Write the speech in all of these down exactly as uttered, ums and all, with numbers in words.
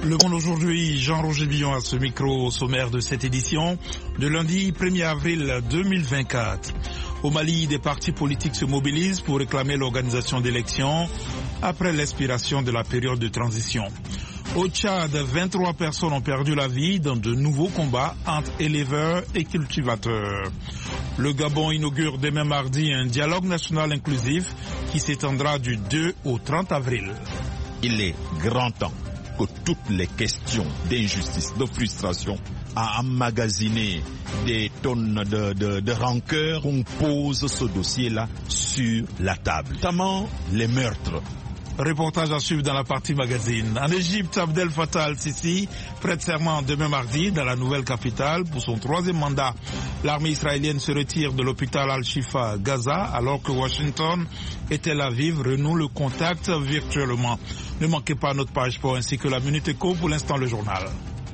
Le Monde aujourd'hui, Jean-Roger Billon à ce micro au sommaire de cette édition de lundi premier avril deux mille vingt-quatre. Au Mali, des partis politiques se mobilisent pour réclamer l'organisation d'élections après l'expiration de la période de transition. Au Tchad, vingt-trois personnes ont perdu la vie dans de nouveaux combats entre éleveurs et cultivateurs. Le Gabon inaugure demain mardi un dialogue national inclusif qui s'étendra du deux au trente avril. Il est grand temps que toutes les questions d'injustice, de frustration, à emmagasiner des tonnes de, de, de rancœur, qu'on pose ce dossier-là sur la table, notamment les meurtres. Reportage à suivre dans la partie magazine. En Égypte, Abdel Fattah al-Sisi prête serment demain mardi dans la nouvelle capitale pour son troisième mandat. L'armée israélienne se retire de l'hôpital Al-Shifa à Gaza alors que Washington et Tel Aviv renouent le contact virtuellement. Ne manquez pas notre page sport ainsi que la Minute Éco, pour l'instant le journal.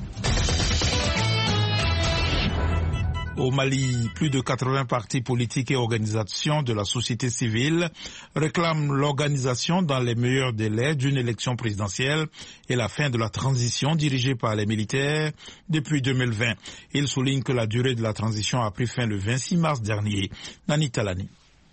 Au Mali, plus de quatre-vingts partis politiques et organisations de la société civile réclament l'organisation dans les meilleurs délais d'une élection présidentielle et la fin de la transition dirigée par les militaires depuis deux mille vingt. Ils soulignent que la durée de la transition a pris fin le vingt-six mars dernier. Nani Talani.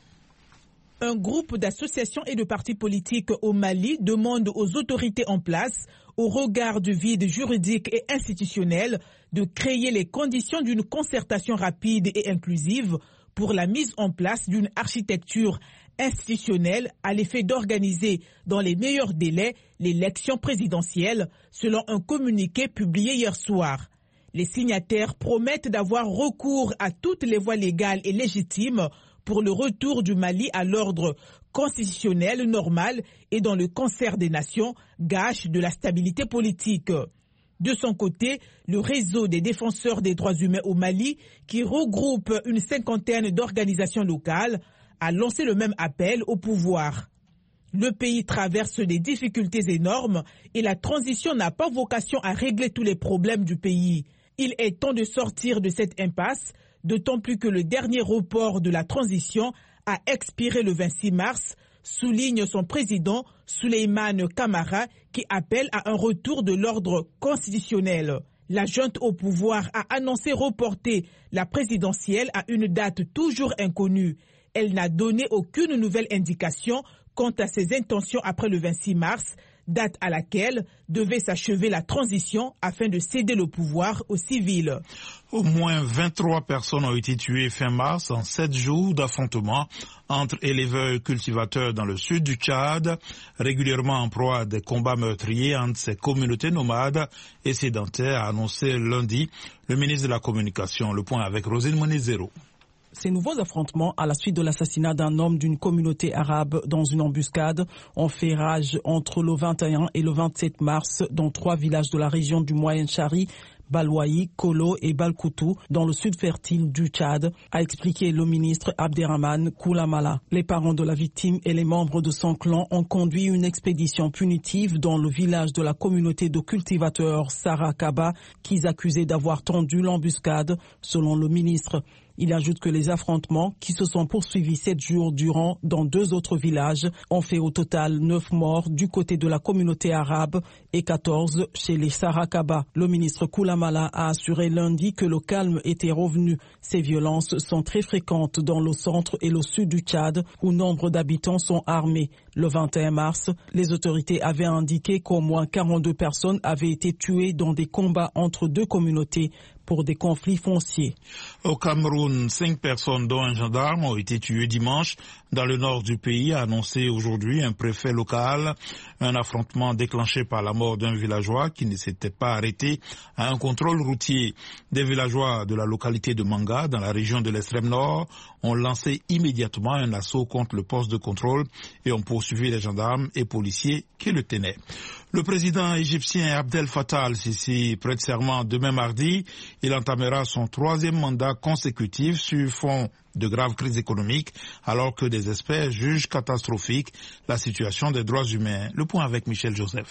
Un groupe d'associations et de partis politiques au Mali demande aux autorités en place, au regard du vide juridique et institutionnel, de créer les conditions d'une concertation rapide et inclusive pour la mise en place d'une architecture institutionnelle à l'effet d'organiser dans les meilleurs délais l'élection présidentielle, selon un communiqué publié hier soir. Les signataires promettent d'avoir recours à toutes les voies légales et légitimes pour le retour du Mali à l'ordre constitutionnel normal et dans le concert des nations, gage de la stabilité politique. De son côté, le réseau des défenseurs des droits humains au Mali, qui regroupe une cinquantaine d'organisations locales, a lancé le même appel au pouvoir. Le pays traverse des difficultés énormes et la transition n'a pas vocation à régler tous les problèmes du pays. Il est temps de sortir de cette impasse, d'autant plus que le dernier report de la transition a expiré le vingt-six mars, souligne son président Souleymane Camara, qui appelle à un retour de l'ordre constitutionnel. La junte au pouvoir a annoncé reporter la présidentielle à une date toujours inconnue. Elle n'a donné aucune nouvelle indication quant à ses intentions après le vingt-six mars, date à laquelle devait s'achever la transition afin de céder le pouvoir aux civils. Au moins vingt-trois personnes ont été tuées fin mars en sept jours d'affrontements entre éleveurs et cultivateurs dans le sud du Tchad, régulièrement en proie à des combats meurtriers entre ces communautés nomades et sédentaires, a annoncé lundi le ministre de la Communication. Le point avec Rosine Monezero. Ces nouveaux affrontements, à la suite de l'assassinat d'un homme d'une communauté arabe dans une embuscade, ont fait rage entre le vingt et un et le vingt-sept mars dans trois villages de la région du Moyen-Chari, Balwaï, Kolo et Balkoutou, dans le sud fertile du Tchad, a expliqué le ministre Abderrahmane Koulamala. Les parents de la victime et les membres de son clan ont conduit une expédition punitive dans le village de la communauté de cultivateurs Sarakaba, qu'ils accusaient d'avoir tendu l'embuscade, selon le ministre. Il ajoute que les affrontements, qui se sont poursuivis sept jours durant dans deux autres villages, ont fait au total neuf morts du côté de la communauté arabe et quatorze chez les Sarakaba. Le ministre Koulamala a assuré lundi que le calme était revenu. Ces violences sont très fréquentes dans le centre et le sud du Tchad, où nombre d'habitants sont armés. Le vingt et un mars, les autorités avaient indiqué qu'au moins quarante-deux personnes avaient été tuées dans des combats entre deux communautés pour des conflits fonciers. Au Cameroun, cinq personnes, dont un gendarme, ont été tuées dimanche dans le nord du pays, a annoncé aujourd'hui un préfet local. Un affrontement déclenché par la mort d'un villageois qui ne s'était pas arrêté à un contrôle routier. Des villageois de la localité de Manga, dans la région de l'extrême nord, ont lancé immédiatement un assaut contre le poste de contrôle et ont poursuivi les gendarmes et policiers qui le tenaient. Le président égyptien Abdel Fattah al-Sisi prête serment demain mardi. Il entamera son troisième mandat consécutif sur fond de graves crises économiques, alors que des experts jugent catastrophique la situation des droits humains. Le point avec Michel Joseph.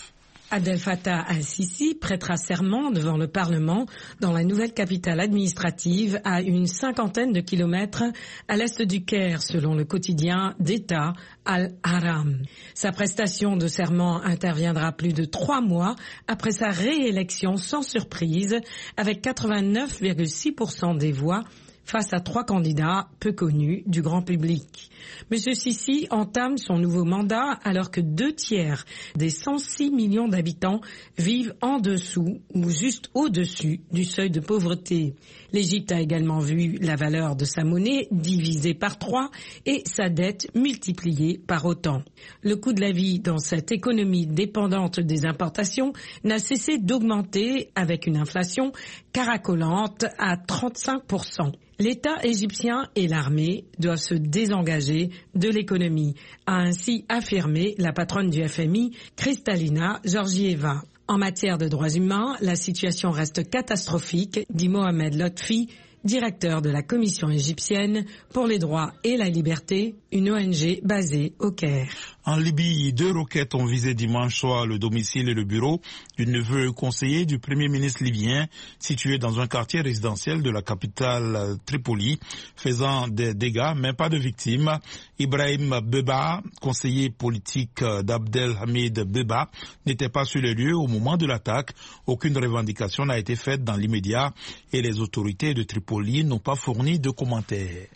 Abdel Fattah al-Sisi prêtera serment devant le Parlement dans la nouvelle capitale administrative à une cinquantaine de kilomètres à l'est du Caire, selon le quotidien d'État Al-Ahram. Sa prestation de serment interviendra plus de trois mois après sa réélection sans surprise, avec quatre-vingt-neuf virgule six pour cent des voix face à trois candidats peu connus du grand public. Monsieur Sisi entame son nouveau mandat alors que deux tiers des cent six millions d'habitants vivent en dessous ou juste au-dessus du seuil de pauvreté. L'Égypte a également vu la valeur de sa monnaie divisée par trois et sa dette multipliée par autant. Le coût de la vie dans cette économie dépendante des importations n'a cessé d'augmenter avec une inflation caracolante à trente-cinq pour cent. L'État égyptien et l'armée doivent se désengager de l'économie, a ainsi affirmé la patronne du F M I, Kristalina Georgieva. En matière de droits humains, la situation reste catastrophique, dit Mohamed Lotfi, directeur de la Commission égyptienne pour les droits et la liberté, une O N G basée au Caire. En Libye, deux roquettes ont visé dimanche soir le domicile et le bureau du neveu conseiller du Premier ministre libyen, situé dans un quartier résidentiel de la capitale Tripoli, faisant des dégâts, mais pas de victimes. Ibrahim Beba, conseiller politique d'Abdel Hamid Beba, n'était pas sur les lieux au moment de l'attaque. Aucune revendication n'a été faite dans l'immédiat et les autorités de Tripoli n'ont pas fourni de commentaires.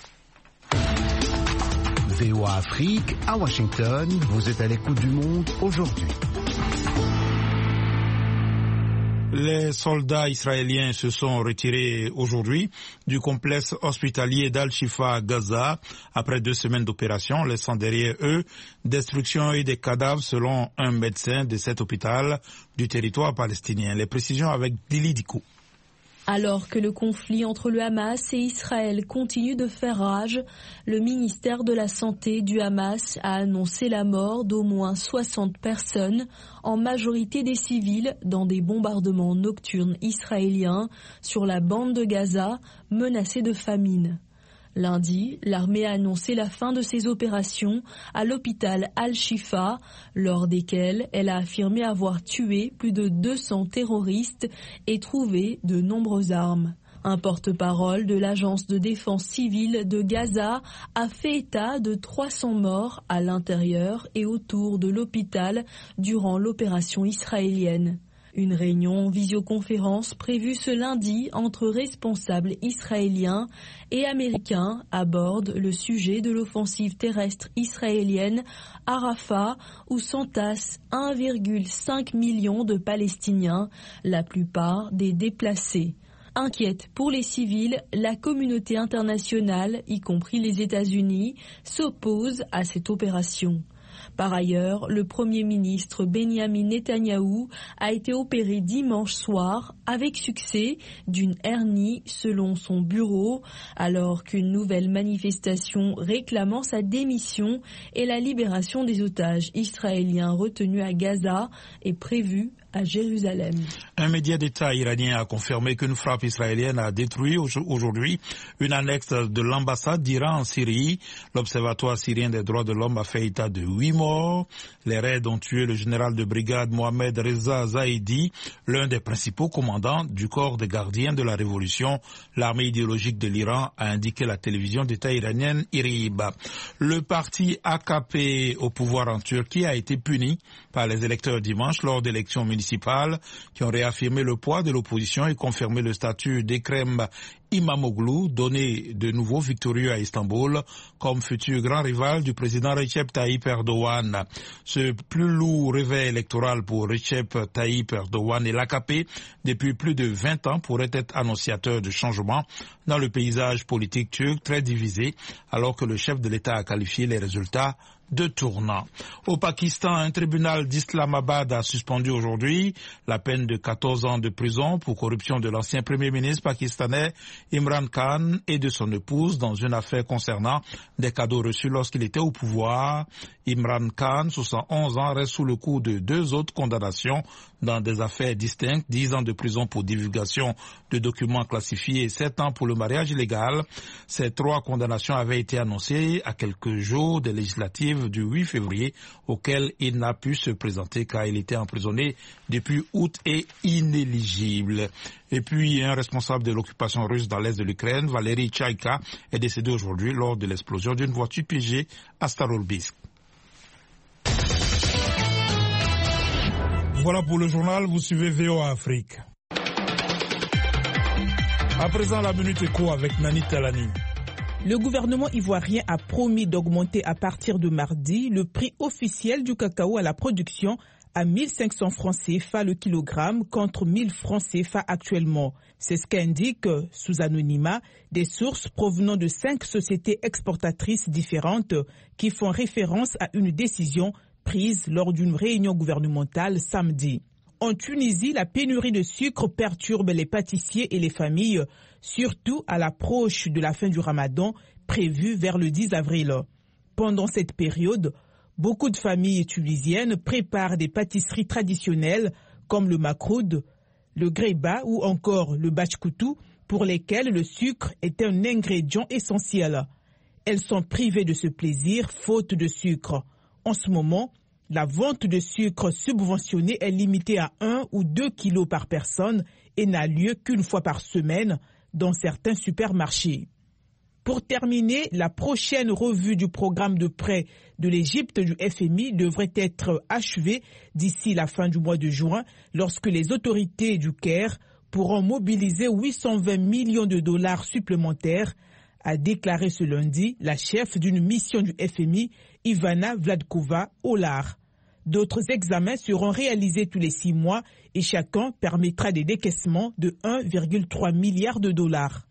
V O A Afrique, à Washington, vous êtes à l'écoute du monde aujourd'hui. Les soldats israéliens se sont retirés aujourd'hui du complexe hospitalier d'Al-Shifa à Gaza après deux semaines d'opération, laissant derrière eux destruction et des cadavres selon un médecin de cet hôpital du territoire palestinien. Les précisions avec Dili Diko. Alors que le conflit entre le Hamas et Israël continue de faire rage, le ministère de la Santé du Hamas a annoncé la mort d'au moins soixante personnes, en majorité des civils, dans des bombardements nocturnes israéliens sur la bande de Gaza, menacée de famine. Lundi, l'armée a annoncé la fin de ses opérations à l'hôpital Al-Shifa, lors desquelles elle a affirmé avoir tué plus de deux cents terroristes et trouvé de nombreuses armes. Un porte-parole de l'agence de défense civile de Gaza a fait état de trois cents morts à l'intérieur et autour de l'hôpital durant l'opération israélienne. Une réunion en visioconférence prévue ce lundi entre responsables israéliens et américains aborde le sujet de l'offensive terrestre israélienne à Rafah, où s'entassent un virgule cinq million de Palestiniens, la plupart des déplacés. Inquiète pour les civils, la communauté internationale, y compris les États-Unis, s'oppose à cette opération. Par ailleurs, le Premier ministre Benyamin Netanyahou a été opéré dimanche soir avec succès d'une hernie selon son bureau, alors qu'une nouvelle manifestation réclamant sa démission et la libération des otages israéliens retenus à Gaza est prévue à Jérusalem. Un média d'État iranien a confirmé qu'une frappe israélienne a détruit aujourd'hui une annexe de l'ambassade d'Iran en Syrie. L'Observatoire syrien des droits de l'homme a fait état de huit morts. Les raids ont tué le général de brigade Mohamed Reza Zaidi, l'un des principaux commandants du corps des gardiens de la révolution. L'armée idéologique de l'Iran a indiqué la télévision d'État iranienne IRIB. Le parti A K P au pouvoir en Turquie a été puni par les électeurs dimanche lors d'élections municipales qui ont réaffirmé le poids de l'opposition et confirmé le statut d'Ekrem İmamoğlu, donné de nouveau victorieux à Istanbul comme futur grand rival du président Recep Tayyip Erdogan. Ce plus lourd réveil électoral pour Recep Tayyip Erdogan et l'A K P depuis plus de vingt ans pourrait être annonciateur de changement dans le paysage politique turc très divisé, alors que le chef de l'État a qualifié les résultats de tournant. Au Pakistan, un tribunal d'Islamabad a suspendu aujourd'hui la peine de quatorze ans de prison pour corruption de l'ancien premier ministre pakistanais Imran Khan et de son épouse dans une affaire concernant des cadeaux reçus lorsqu'il était au pouvoir. Imran Khan, soixante et onze ans, reste sous le coup de deux autres condamnations dans des affaires distinctes, dix ans de prison pour divulgation de documents classifiés et sept ans pour le mariage illégal. Ces trois condamnations avaient été annoncées à quelques jours des législatives du huit février, auxquelles il n'a pu se présenter car il était emprisonné depuis août et inéligible. Et puis, un responsable de l'occupation russe dans l'est de l'Ukraine, Valery Tchaïka, est décédé aujourd'hui lors de l'explosion d'une voiture piégée à Starolbinsk. Voilà pour le journal, vous suivez V O A Afrique. À présent, la Minute Éco avec Nani Talani. Le gouvernement ivoirien a promis d'augmenter à partir de mardi le prix officiel du cacao à la production à mille cinq cents francs C F A le kilogramme contre mille francs C F A actuellement. C'est ce qu'indiquent, sous anonymat, des sources provenant de cinq sociétés exportatrices différentes qui font référence à une décision prise lors d'une réunion gouvernementale samedi. En Tunisie, la pénurie de sucre perturbe les pâtissiers et les familles, surtout à l'approche de la fin du Ramadan, prévue vers le dix avril. Pendant cette période, beaucoup de familles tunisiennes préparent des pâtisseries traditionnelles comme le makroud, le greba ou encore le bachkoutou, pour lesquelles le sucre est un ingrédient essentiel. Elles sont privées de ce plaisir faute de sucre. En ce moment, la vente de sucre subventionné est limitée à un ou deux kilos par personne et n'a lieu qu'une fois par semaine dans certains supermarchés. Pour terminer, la prochaine revue du programme de prêt de l'Égypte du F M I devrait être achevée d'ici la fin du mois de juin, lorsque les autorités du Caire pourront mobiliser huit cent vingt millions de dollars supplémentaires, a déclaré ce lundi la chef d'une mission du F M I, Ivana Vladkova-Olar. D'autres examens seront réalisés tous les six mois et chacun permettra des décaissements de un virgule trois milliard de dollars.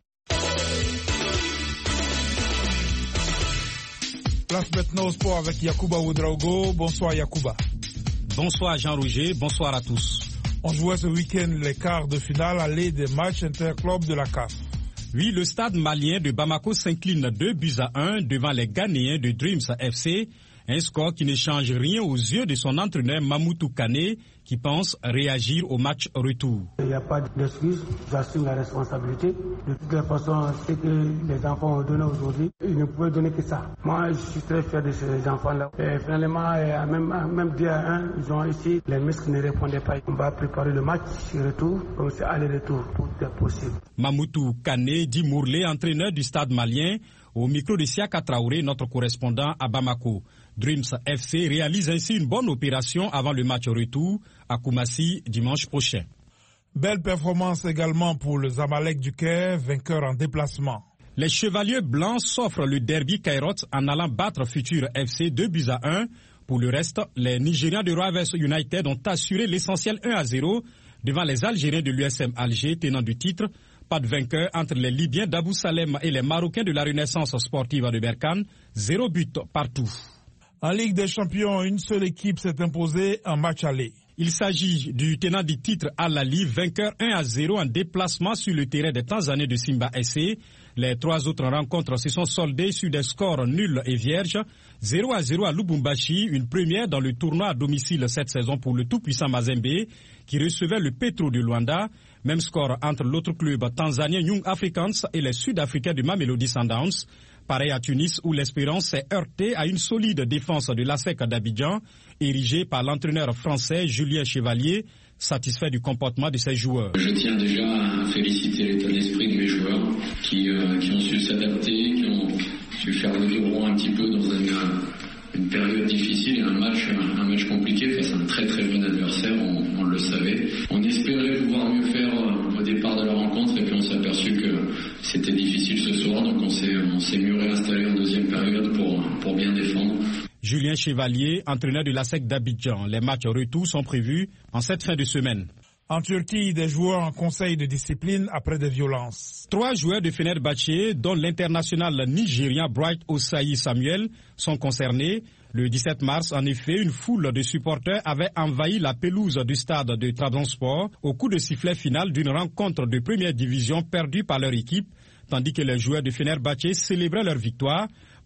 Place maintenant au sport avec Yacouba Ouedraogo. Bonsoir Yacouba. Bonsoir Jean-Roger, bonsoir à tous. On jouait ce week-end les quarts de finale aller des matchs interclubs de la C A F. Oui, le stade malien de Bamako s'incline deux buts à un devant les Ghanéens de Dreams F C. Un score qui ne change rien aux yeux de son entraîneur Mamoutou Kane, qui pense réagir au match retour. Il n'y a pas d'excuse, j'assume la responsabilité. De toutes les façons, ce que les enfants ont donné aujourd'hui, ils ne pouvaient donner que ça. Moi, je suis très fier de ces enfants-là. Et finalement, même, même deux à un, ils ont ici, les muscles ne répondaient pas. On va préparer le match retour, comme c'est aller-retour, pour être possible. Mamoutou Kane dit Mourlé, entraîneur du stade malien, au micro de Siaka Traoré, notre correspondant à Bamako. Dreams F C réalise ainsi une bonne opération avant le match retour à Koumassi dimanche prochain. Belle performance également pour le Zamalek du Caire, vainqueur en déplacement. Les Chevaliers Blancs s'offrent le derby Kairote en allant battre Futur F C deux buts à un. Pour le reste, les Nigérians de Rivers United ont assuré l'essentiel un à zéro devant les Algériens de l'U S M Alger, tenant du titre. Pas de vainqueur entre les Libyens d'Abou Salem et les Marocains de la Renaissance sportive de Berkane. Zéro but partout. En Ligue des Champions, une seule équipe s'est imposée en match aller. Il s'agit du tenant du titre Al Ahly, vainqueur un à zéro en déplacement sur le terrain des Tanzaniens de Simba S C. Les trois autres rencontres se sont soldées sur des scores nuls et vierges. zéro à zéro à Lubumbashi, une première dans le tournoi à domicile cette saison pour le tout-puissant Mazembe, qui recevait le Petro de Luanda. Même score entre l'autre club tanzanien Young Africans et les Sud-Africains de Mamelodi Sundowns. Pareil à Tunis où l'Espérance s'est heurtée à une solide défense de l'A S E C d'Abidjan, érigée par l'entraîneur français Julien Chevalier, satisfait du comportement de ses joueurs. Je tiens déjà à féliciter l'état d'esprit de mes joueurs qui, euh, qui ont su s'adapter, qui ont su faire le viron un petit peu dans une, une période difficile et un match, un match compliqué face à un très très bon adversaire, on, on le savait. On espérait pouvoir mieux faire au départ de la rencontre et puis on s'est aperçu que c'était difficile ce soir, donc on s'est, on s'est mieux réinstallé en deuxième période pour, pour bien défendre. Julien Chevalier, entraîneur de l'A S E C d'Abidjan. Les matchs retour sont prévus en cette fin de semaine. En Turquie, des joueurs en conseil de discipline après des violences. Trois joueurs de Fenerbahçe, dont l'international nigérien Bright Osayi Samuel, sont concernés. Le dix-sept mars, en effet, une foule de supporters avait envahi la pelouse du stade de Trabzonspor au coup de sifflet final d'une rencontre de première division perdue par leur équipe, tandis que les joueurs de Fenerbahçe célébraient leur victoire.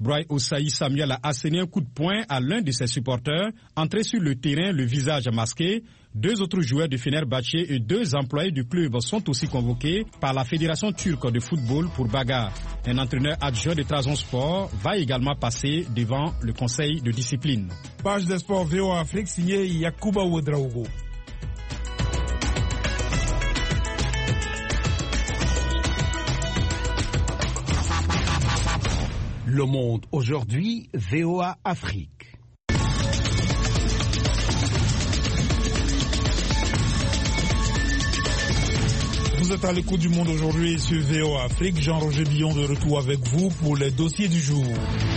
Broye Osaï Samuel a asséné un coup de poing à l'un de ses supporters, entré sur le terrain le visage masqué. Deux autres joueurs de Fenerbahçe et deux employés du club sont aussi convoqués par la Fédération turque de football pour bagarre. Un entraîneur adjoint de Trabzonspor va également passer devant le conseil de discipline. Page des sports V O A Afrique signée Yakuba Ouedraogo. Le Monde aujourd'hui, V O A Afrique. Vous êtes à l'écoute du Monde aujourd'hui sur V O A Afrique. Jean-Roger Billon de retour avec vous pour les dossiers du jour.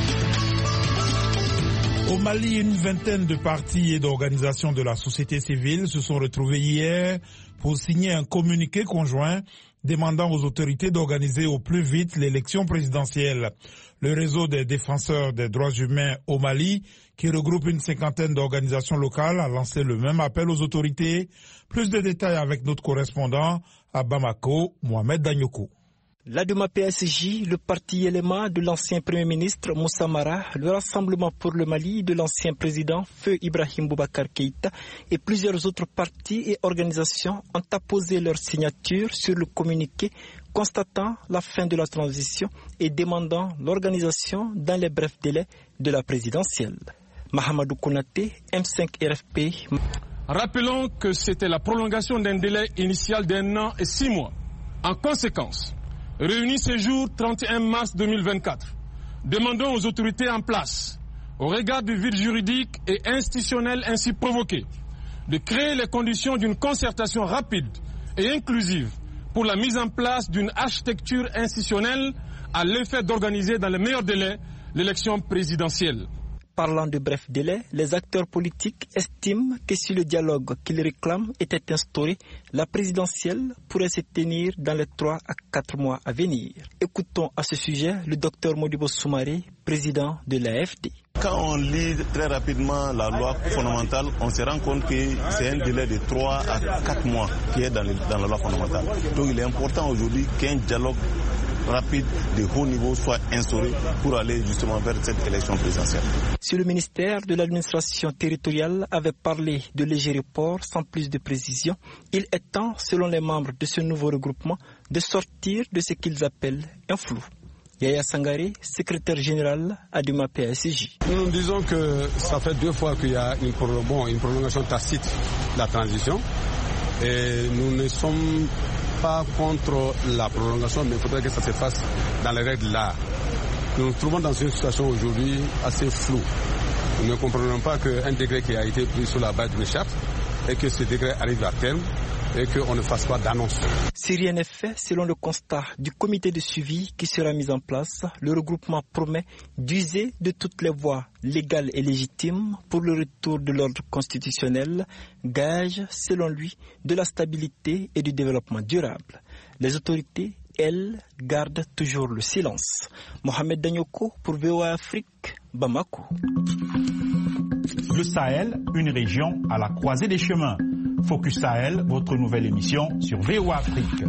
Au Mali, une vingtaine de partis et d'organisations de la société civile se sont retrouvés hier pour signer un communiqué conjoint demandant aux autorités d'organiser au plus vite l'élection présidentielle. Le réseau des défenseurs des droits humains au Mali, qui regroupe une cinquantaine d'organisations locales, a lancé le même appel aux autorités. Plus de détails avec notre correspondant à Bamako, Mohamed Danyoko. L'A D E M A P S J, le parti élément de l'ancien Premier ministre Moussa Mara, le Rassemblement pour le Mali de l'ancien président Feu Ibrahim Boubacar Keïta et plusieurs autres partis et organisations ont apposé leur signature sur le communiqué constatant la fin de la transition et demandant l'organisation dans les brefs délais de la présidentielle. Mahamadou Konaté, M cinq R F P. Rappelons que c'était la prolongation d'un délai initial d'un an et six mois. En conséquence, réunis ce jour trente et un mars deux mille vingt-quatre, demandons aux autorités en place, au regard du vide juridique et institutionnel ainsi provoqué, de créer les conditions d'une concertation rapide et inclusive pour la mise en place d'une architecture institutionnelle à l'effet d'organiser dans les meilleurs délais l'élection présidentielle. Parlant de bref délai, les acteurs politiques estiment que si le dialogue qu'ils réclament était instauré, la présidentielle pourrait se tenir dans les trois à quatre mois à venir. Écoutons à ce sujet le docteur Modibo Soumaré, président de l'A F D. Quand on lit très rapidement la loi fondamentale, on se rend compte que c'est un délai de trois à quatre mois qui est dans, le, dans la loi fondamentale. Donc il est important aujourd'hui qu'un dialogue rapide de haut niveau soit instauré pour aller justement vers cette élection présidentielle. Si le ministère de l'administration territoriale avait parlé de léger report sans plus de précision, il est temps, selon les membres de ce nouveau regroupement, de sortir de ce qu'ils appellent un flou. Yaya Sangaré, secrétaire général à D E M A P S J. Nous nous disons que ça fait deux fois qu'il y a une, bon, une prolongation tacite de la transition et nous ne sommes pas contre la prolongation, mais il faudrait que ça se fasse dans les règles de l'art. Nous nous trouvons dans une situation aujourd'hui assez floue. Nous ne comprenons pas qu'un décret qui a été pris sur la base d'une charte et que ce décret arrive à terme et qu'on ne fasse pas d'annonce. Si rien n'est fait, selon le constat du comité de suivi qui sera mis en place, le regroupement promet d'user de toutes les voies légales et légitimes pour le retour de l'ordre constitutionnel, gage, selon lui, de la stabilité et du développement durable. Les autorités, elles, gardent toujours le silence. Mohamed Danyoko pour V O A Afrique, Bamako. Le Sahel, une région à la croisée des chemins. Focus Sahel, votre nouvelle émission sur V O A Afrique.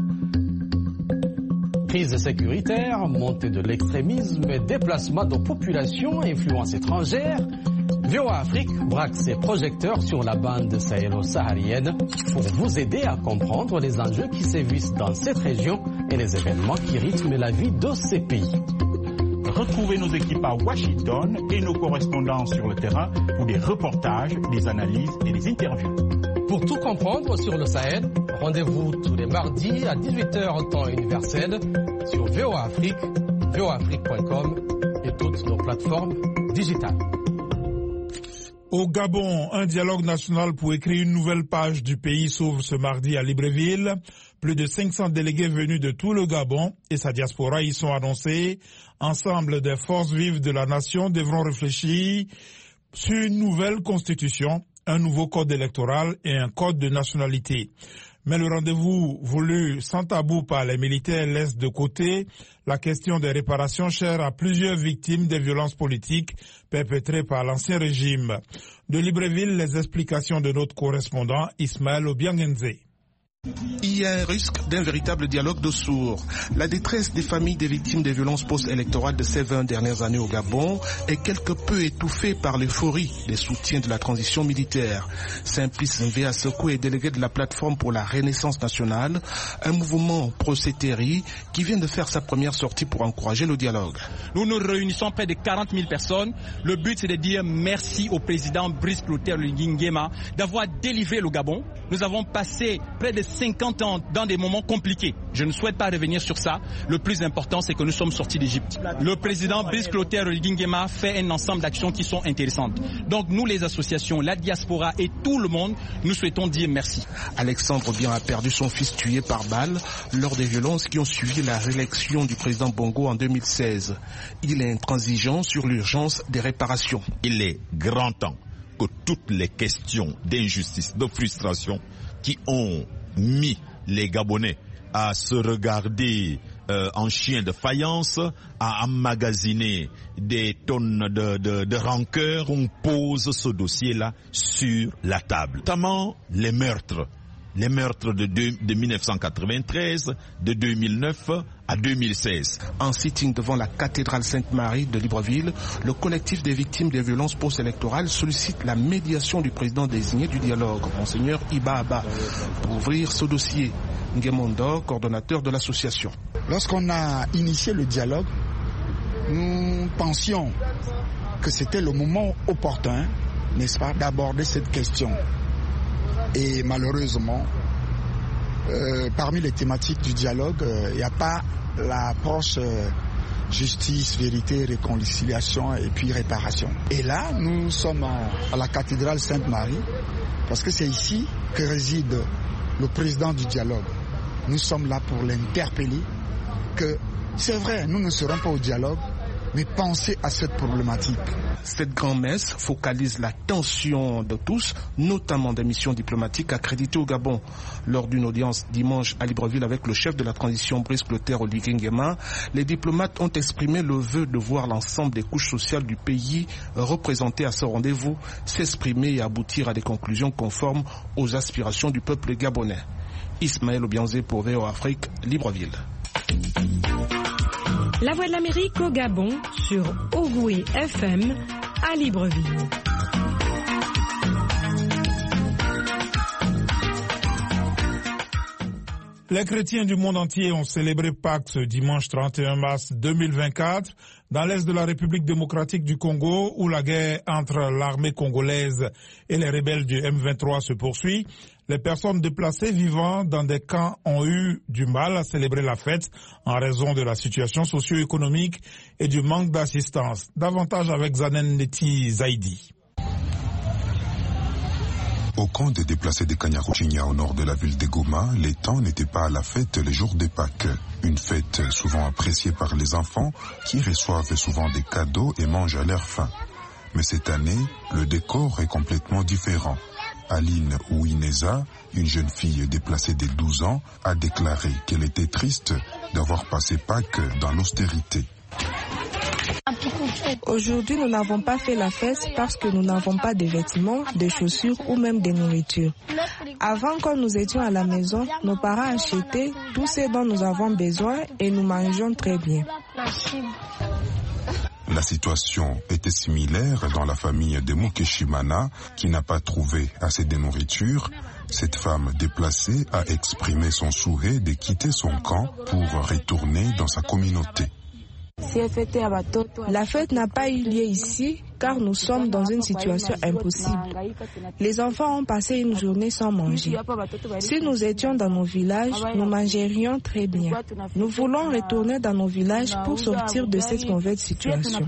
Crise sécuritaire, montée de l'extrémisme, déplacement de populations, influence étrangère. V O A Afrique braque ses projecteurs sur la bande sahélo-saharienne pour vous aider à comprendre les enjeux qui sévissent dans cette région et les événements qui rythment la vie de ces pays. Retrouvez nos équipes à Washington et nos correspondants sur le terrain pour des reportages, des analyses et des interviews. Pour tout comprendre sur le Sahel, rendez-vous tous les mardis à dix-huit heures temps universel sur V O A Afrique, V O A Afrique point com et toutes nos plateformes digitales. Au Gabon, un dialogue national pour écrire une nouvelle page du pays s'ouvre ce mardi à Libreville. Plus de cinq cents délégués venus de tout le Gabon et sa diaspora y sont annoncés. Ensemble des forces vives de la nation devront réfléchir sur une nouvelle constitution, un nouveau code électoral et un code de nationalité. Mais le rendez-vous voulu sans tabou par les militaires laisse de côté la question des réparations chères à plusieurs victimes des violences politiques perpétrées par l'ancien régime. De Libreville, les explications de notre correspondant Ismaël Obiangenze. il y a un risque d'un véritable dialogue de sourds. La détresse des familles des victimes des violences post-électorales de ces vingt dernières années au Gabon est quelque peu étouffée par l'euphorie des soutiens de la transition militaire. Simplice Nvé Assekou est délégué de la plateforme pour la Renaissance nationale, un mouvement pro-Sétéri qui vient de faire sa première sortie pour encourager le dialogue. Nous nous réunissons près de quarante mille personnes. Le but, c'est de dire merci au président Brice Clotaire Oligui Nguema d'avoir délivré le Gabon. Nous avons passé près de cinquante ans dans des moments compliqués. Je ne souhaite pas revenir sur ça. Le plus important, c'est que nous sommes sortis d'Égypte. Le président Brice Clotaire Oligui Nguema fait un ensemble d'actions qui sont intéressantes. Donc nous, les associations, la diaspora et tout le monde, nous souhaitons dire merci. Alexandre Bien a perdu son fils tué par balle lors des violences qui ont suivi la réélection du président Bongo en deux mille seize. Il est intransigeant sur l'urgence des réparations. Il est grand temps que toutes les questions d'injustice, de frustration qui ont mis les Gabonais à se regarder euh, en chien de faïence, à emmagasiner des tonnes de, de, de rancœur, qu'on pose ce dossier-là sur la table. Notamment les meurtres. Les meurtres de, de, de mille neuf cent quatre-vingt-treize, de deux mille neuf à deux mille seize. En sitting devant la cathédrale Sainte-Marie de Libreville, le collectif des victimes des violences post-électorales sollicite la médiation du président désigné du dialogue, Monseigneur Iba Abba, pour ouvrir ce dossier. Nguemondo, coordonnateur de l'association. Lorsqu'on a initié le dialogue, nous pensions que c'était le moment opportun, n'est-ce pas, d'aborder cette question. Et malheureusement, euh, parmi les thématiques du dialogue, il euh, n'y a pas l'approche euh, justice, vérité, réconciliation et puis réparation. Et là, nous sommes à, à la cathédrale Sainte-Marie, parce que c'est ici que réside le président du dialogue. Nous sommes là pour l'interpeller que c'est vrai, nous ne serons pas au dialogue, mais pensez à cette problématique. Cette grand-messe focalise l'attention de tous, notamment des missions diplomatiques accréditées au Gabon. Lors d'une audience dimanche à Libreville avec le chef de la transition Brice Clotaire Oligui Nguema, les diplomates ont exprimé le vœu de voir l'ensemble des couches sociales du pays représentées à ce rendez-vous, s'exprimer et aboutir à des conclusions conformes aux aspirations du peuple gabonais. Ismaël Obianzé pour V O Afrique, Libreville. La Voix de l'Amérique au Gabon sur Ogoué F M à Libreville. Les chrétiens du monde entier ont célébré Pâques ce dimanche trente et un mars deux mille vingt-quatre dans l'est de la République démocratique du Congo où la guerre entre l'armée congolaise et les rebelles du M vingt-trois se poursuit. Les personnes déplacées vivant dans des camps ont eu du mal à célébrer la fête en raison de la situation socio-économique et du manque d'assistance. Davantage avec Zanen Neti Zaidi. Au camp des déplacés de Kanyaruchinya au nord de la ville de Goma, les temps n'étaient pas à la fête les jours de Pâques. Une fête souvent appréciée par les enfants qui reçoivent souvent des cadeaux et mangent à leur faim. Mais cette année, le décor est complètement différent. Aline Ouineza, une jeune fille déplacée de douze ans, a déclaré qu'elle était triste d'avoir passé Pâques dans l'austérité. Aujourd'hui, nous n'avons pas fait la fête parce que nous n'avons pas de vêtements, de chaussures ou même de nourriture. Avant, quand nous étions à la maison, nos parents achetaient tout ce dont nous avons besoin et nous mangeons très bien. La situation était similaire dans la famille de Mukeshimana qui n'a pas trouvé assez de nourriture. Cette femme déplacée a exprimé son souhait de quitter son camp pour retourner dans sa communauté. La fête n'a pas eu lieu ici car nous sommes dans une situation impossible. Les enfants ont passé une journée sans manger. Si nous étions dans nos villages, nous mangerions très bien. Nous voulons retourner dans nos villages pour sortir de cette mauvaise situation.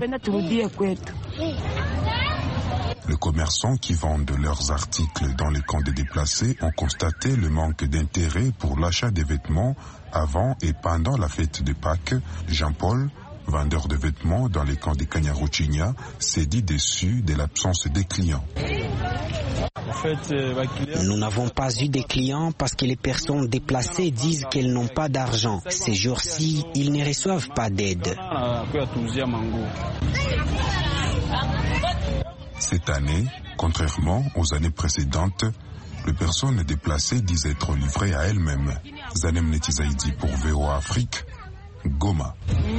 Les commerçants qui vendent leurs articles dans les camps des déplacés ont constaté le manque d'intérêt pour l'achat des vêtements avant et pendant la fête de Pâques. Jean-Paul, vendeur de vêtements dans les camps de Kanyaruchinya, s'est dit déçu de l'absence des clients. Nous n'avons pas eu de clients parce que les personnes déplacées disent qu'elles n'ont pas d'argent. Ces jours-ci, ils ne reçoivent pas d'aide. Cette année, contrairement aux années précédentes, Les personnes déplacées disent être livrées à elles-mêmes. Zanem Netizaïdi pour V O A Afrique, Goma.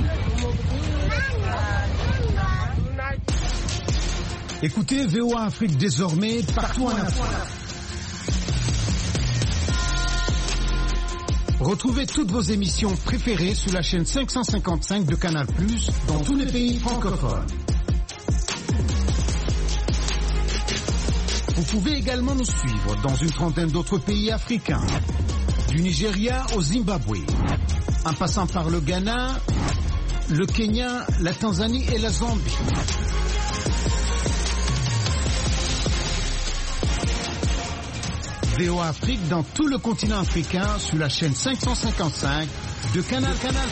Écoutez V O A Afrique désormais partout en Afrique. Retrouvez toutes vos émissions préférées sur la chaîne cinq cent cinquante-cinq de Canal plus, dans tous les pays francophones. Vous pouvez également nous suivre dans une trentaine d'autres pays africains, du Nigeria au Zimbabwe, en passant par le Ghana, le Kenya, la Tanzanie et la Zambie. V O A Afrique dans tout le continent africain sur la chaîne cinq cent cinquante-cinq de Canal Canal.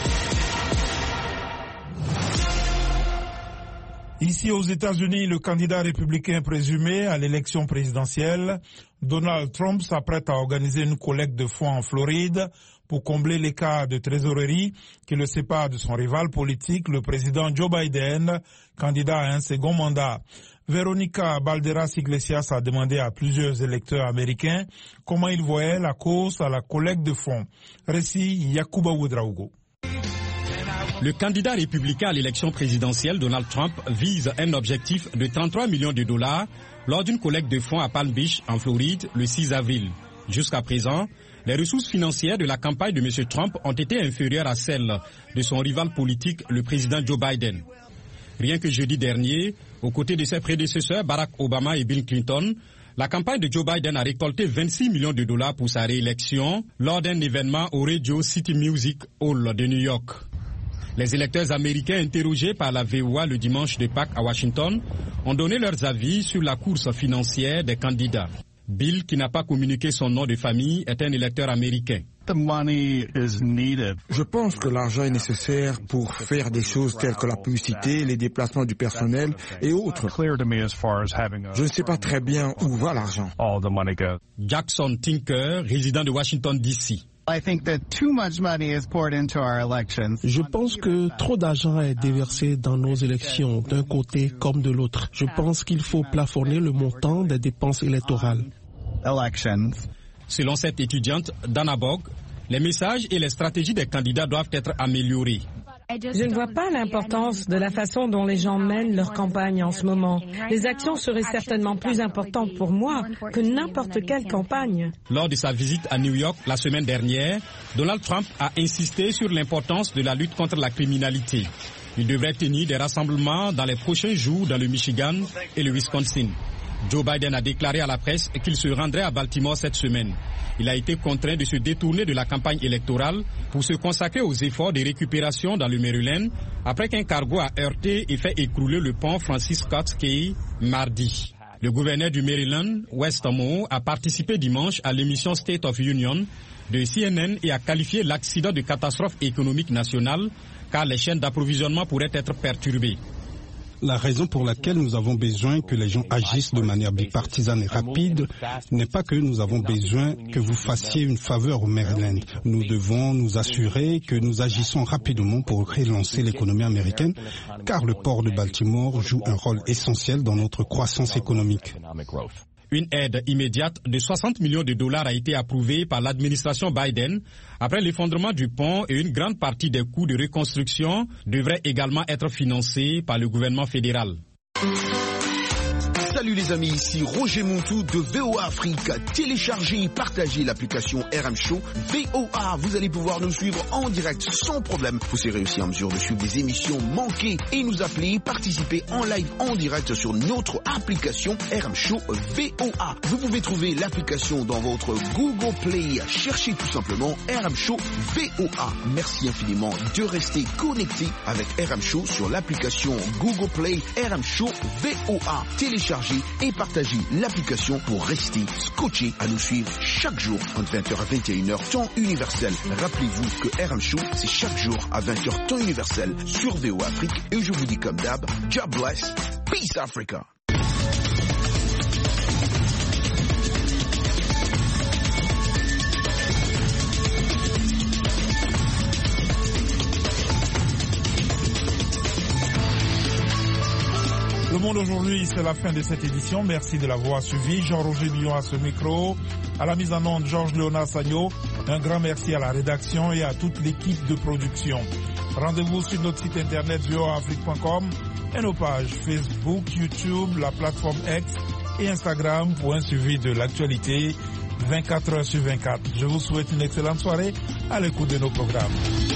Ici aux États-Unis, le candidat républicain présumé à l'élection présidentielle, Donald Trump, s'apprête à organiser une collecte de fonds en Floride pour combler l'écart de trésorerie qui le sépare de son rival politique, le président Joe Biden, candidat à un second mandat. Veronica Balderas Iglesias a demandé à plusieurs électeurs américains comment ils voyaient la course à la collecte de fonds. Récit Yacouba Ouedraogo. Le candidat républicain à l'élection présidentielle, Donald Trump, vise un objectif de trente-trois millions de dollars lors d'une collecte de fonds à Palm Beach, en Floride, le six avril. Jusqu'à présent, les ressources financières de la campagne de M. Trump ont été inférieures à celles de son rival politique, le président Joe Biden. Rien que jeudi dernier, aux côtés de ses prédécesseurs Barack Obama et Bill Clinton, la campagne de Joe Biden a récolté vingt-six millions de dollars pour sa réélection lors d'un événement au Radio City Music Hall de New York. Les électeurs américains interrogés par la V O A le dimanche de Pâques à Washington ont donné leurs avis sur la course financière des candidats. Bill, qui n'a pas communiqué son nom de famille, est un électeur américain. Je pense que l'argent est nécessaire pour faire des choses telles que la publicité, les déplacements du personnel et autres. Je ne sais pas très bien où va l'argent. Jackson Tinker, résident de Washington D C. Je pense que trop d'argent est déversé dans nos élections, d'un côté comme de l'autre. Je pense qu'il faut plafonner le montant des dépenses électorales. Selon cette étudiante, Dana Bog, les messages et les stratégies des candidats doivent être améliorés. Je ne vois pas l'importance de la façon dont les gens mènent leur campagne en ce moment. Les actions seraient certainement plus importantes pour moi que n'importe quelle campagne. Lors de sa visite à New York la semaine dernière, Donald Trump a insisté sur l'importance de la lutte contre la criminalité. Il devrait tenir des rassemblements dans les prochains jours dans le Michigan et le Wisconsin. Joe Biden a déclaré à la presse qu'il se rendrait à Baltimore cette semaine. Il a été contraint de se détourner de la campagne électorale pour se consacrer aux efforts de récupération dans le Maryland après qu'un cargo a heurté et fait écrouler le pont Francis Scott Key mardi. Le gouverneur du Maryland, Wes Moore, a participé dimanche à l'émission State of Union de C N N et a qualifié l'accident de catastrophe économique nationale car les chaînes d'approvisionnement pourraient être perturbées. La raison pour laquelle nous avons besoin que les gens agissent de manière bipartisane et rapide n'est pas que nous avons besoin que vous fassiez une faveur au Maryland. Nous devons nous assurer que nous agissons rapidement pour relancer l'économie américaine, car le port de Baltimore joue un rôle essentiel dans notre croissance économique. Une aide immédiate de soixante millions de dollars a été approuvée par l'administration Biden après l'effondrement du pont et une grande partie des coûts de reconstruction devrait également être financés par le gouvernement fédéral. Salut les amis, ici Roger Montou de V O A Afrique. Téléchargez et partagez l'application R M Show V O A. Vous allez pouvoir nous suivre en direct sans problème. Vous serez aussi en mesure de suivre des émissions manquées et nous appeler, participer en live en direct sur notre application R M Show V O A. Vous pouvez trouver l'application dans votre Google Play. Cherchez tout simplement R M Show V O A. Merci infiniment de rester connecté avec R M Show sur l'application Google Play R M Show V O A. Téléchargez et partagez l'application pour rester scotché à nous suivre chaque jour entre vingt heures à vingt et une heures temps universel. Rappelez-vous que R M Show c'est chaque jour à vingt heures temps universel sur V O A Afrique et je vous dis comme d'hab, God bless, peace Africa. Le monde d'aujourd'hui, c'est la fin de cette édition. Merci de l'avoir suivi. Jean-Roger Billon à ce micro. À la mise en onde, Georges Léonard Sagno. Un grand merci à la rédaction et à toute l'équipe de production. Rendez-vous sur notre site internet v o a afrique point com et nos pages Facebook, YouTube, la plateforme X et Instagram pour un suivi de l'actualité vingt-quatre heures sur vingt-quatre. Je vous souhaite une excellente soirée à l'écoute de nos programmes.